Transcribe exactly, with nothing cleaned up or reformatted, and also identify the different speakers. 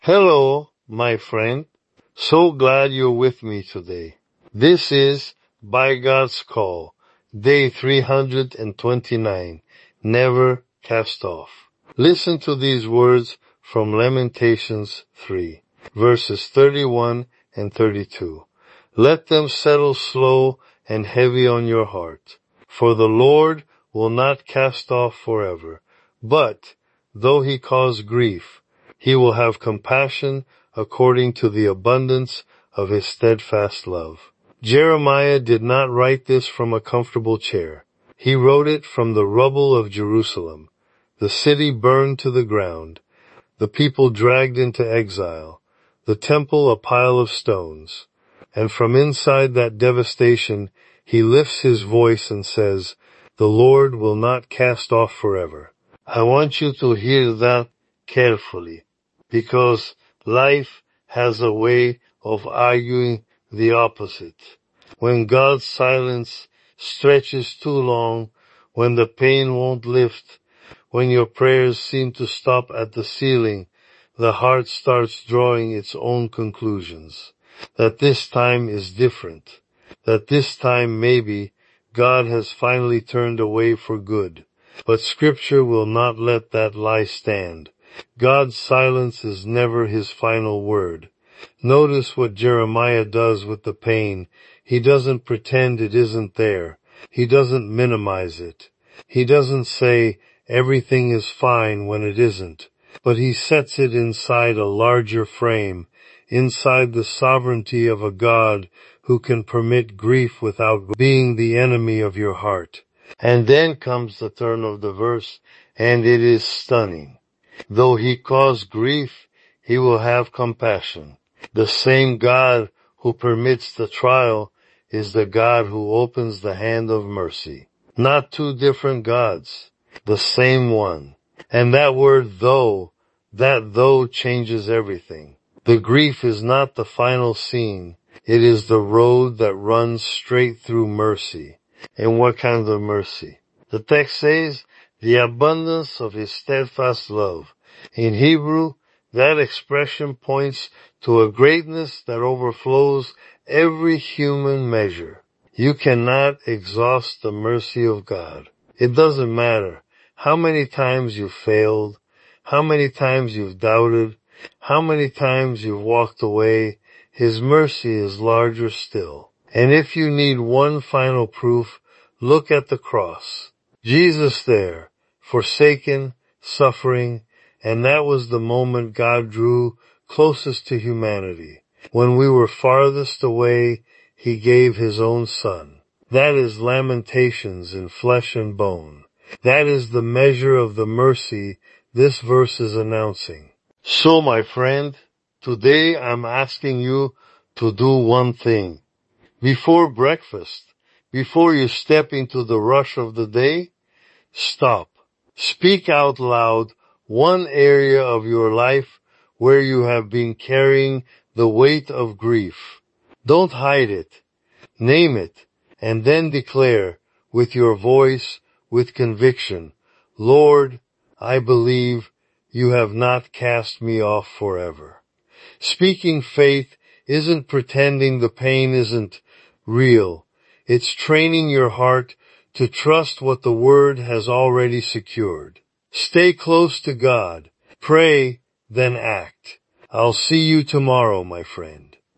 Speaker 1: Hello, my friend. So glad you're with me today. This is By God's Call, day three hundred twenty-nine, Never Cast Off. Listen to these words from Lamentations three, verses thirty-one and thirty-two. Let them settle slow and heavy on your heart, for the Lord will not cast off forever, but, though he cause grief, he will have compassion according to the abundance of his steadfast love. Jeremiah did not write this from a comfortable chair. He wrote it from the rubble of Jerusalem, the city burned to the ground, the people dragged into exile, the temple a pile of stones. And from inside that devastation, he lifts his voice and says, "The Lord will not cast off forever." I want you to hear that carefully, because life has a way of arguing the opposite. When God's silence stretches too long, when the pain won't lift, when your prayers seem to stop at the ceiling, the heart starts drawing its own conclusions. That this time is different. That this time maybe God has finally turned away for good. But Scripture will not let that lie stand. God's silence is never his final word. Notice what Jeremiah does with the pain. He doesn't pretend it isn't there. He doesn't minimize it. He doesn't say everything is fine when it isn't. But he sets it inside a larger frame, inside the sovereignty of a God who can permit grief without being the enemy of your heart. And then comes the turn of the verse, and it is stunning. Though he cause grief, he will have compassion. The same God who permits the trial is the God who opens the hand of mercy. Not two different gods, the same one. And that word though, that though changes everything. The grief is not the final scene. It is the road that runs straight through mercy. And what kind of mercy? The text says, the abundance of his steadfast love. In Hebrew, that expression points to a greatness that overflows every human measure. You cannot exhaust the mercy of God. It doesn't matter how many times you've failed, how many times you've doubted, how many times you've walked away. His mercy is larger still. And if you need one final proof, look at the cross. Jesus there, forsaken, suffering, and that was the moment God drew closest to humanity. When we were farthest away, he gave his own Son. That is Lamentations in flesh and bone. That is the measure of the mercy this verse is announcing. So, my friend, today I'm asking you to do one thing. Before breakfast, before you step into the rush of the day, stop. Speak out loud one area of your life where you have been carrying the weight of grief. Don't hide it. Name it, and then declare with your voice, with conviction, Lord, I believe you have not cast me off forever. Speaking faith isn't pretending the pain isn't real. It's training your heart to trust what the Word has already secured. Stay close to God. Pray, then act. I'll see you tomorrow, my friend.